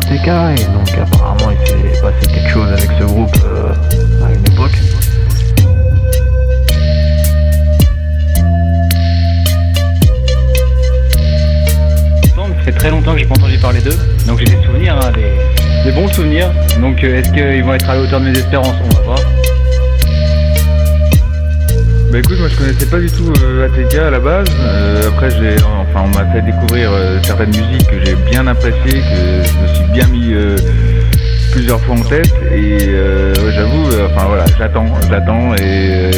ATK, et donc apparemment il s'est passé quelque chose avec ce groupe à une époque. Ça fait très longtemps que j'ai pas entendu parler d'eux, donc j'ai des souvenirs, hein, des bons souvenirs. Donc est-ce qu'ils vont être à la hauteur de mes espérances? On va voir. Bah écoute, moi je connaissais pas du tout ATK à la base. Après on m'a fait découvrir certaines musiques que j'ai bien appréciées, que je me suis bien mis plusieurs fois en tête. Et ouais, j'avoue, voilà, j'attends et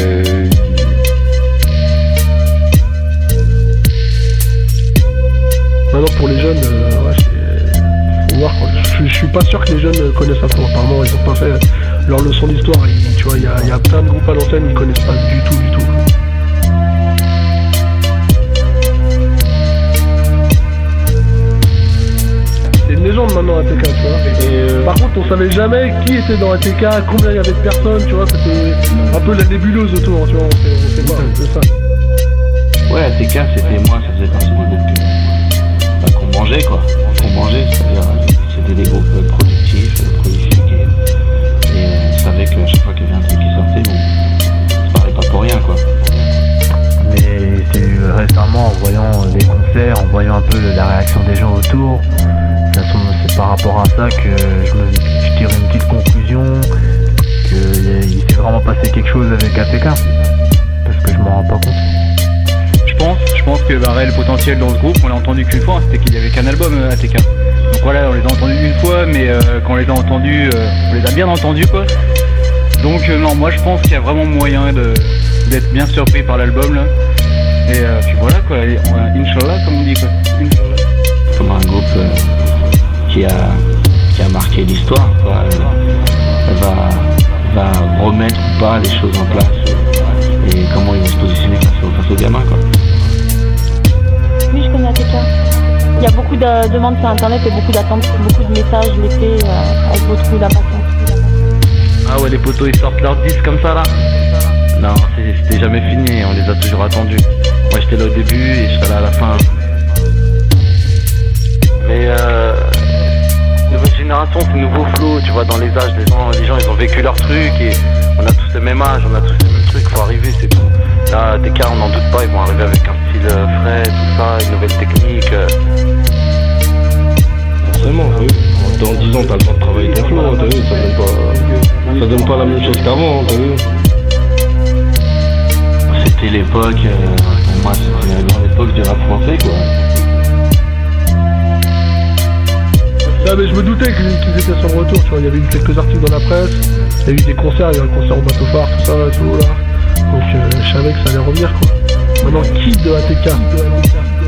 maintenant pour les jeunes, faut voir quoi. Je suis pas sûr que les jeunes connaissent à fond. Apparemment ils ont pas fait leur leçon d'histoire. Tu vois, il y a plein de groupes à l'ancienne, ils connaissent pas du tout. C'est une légende maintenant ATK, tu vois. Et par contre on savait jamais qui était dans ATK, combien il y avait de personnes, tu vois, c'était un peu la nébuleuse autour, tu vois, on sait pas, c'est ça. Ouais, ATK c'était moi, ça faisait partie du groupe qu'on mangeait quoi. Qu'on mangeait, c'est-à-dire c'était des groupes productifs, prolifiques et on savait que chaque fois qu'il y avait un truc qui sortait, bon, ça parlait pas pour rien quoi. Mais c'est récemment, en voyant les concerts, en voyant un peu la réaction des gens autour, c'est par rapport à ça que je tire une petite conclusion, qu'il s'est vraiment passé quelque chose avec ATK, parce que je m'en rends pas compte. Je pense que le réel potentiel dans ce groupe, on l'a entendu qu'une fois, c'était qu'il y avait qu'un album ATK. Donc voilà, on les a entendus une fois, mais quand on les a entendus, on les a bien entendus quoi. Donc non, moi je pense qu'il y a vraiment moyen d'être bien surpris par l'album là. Et puis voilà quoi, Inch'Allah comme on dit quoi. Inch'Allah. Comme un groupe qui a marqué l'histoire quoi. Va remettre ou pas les choses en place et comment ils vont se positionner face aux gamins quoi. Oui, je connais ATK. Il y a beaucoup de demandes sur internet et beaucoup d'attentes, beaucoup de messages l'été avec beaucoup d'impatience. Ah ouais, les potos ils sortent leurs disques comme ça là? Non, c'était jamais fini, on les a toujours attendus. Moi j'étais là au début et je serai là à la fin. Mais nouvelle génération, c'est nouveau flow, tu vois, dans les âges des gens, les gens ils ont vécu leur truc et on a tous le même âge, on a tous les mêmes trucs, faut arriver, c'est tout. Là, des cas on n'en doute pas, ils vont arriver avec un style frais, tout ça, une nouvelle technique. Forcément, oui. Dans 10 ans t'as le temps de travailler ton flow, t'as vu, ça donne pas la même chose qu'avant, t'as vu. C'était l'époque, pour moi c'était la grande époque du rap français quoi. Ah mais je me doutais qu'ils étaient sur le retour, tu vois, il y avait eu quelques articles dans la presse, il y a eu des concerts, il y a eu un concert au bateau phare, tout ça, tout là. Donc je savais que ça allait revenir quoi. Maintenant, qui de ATK?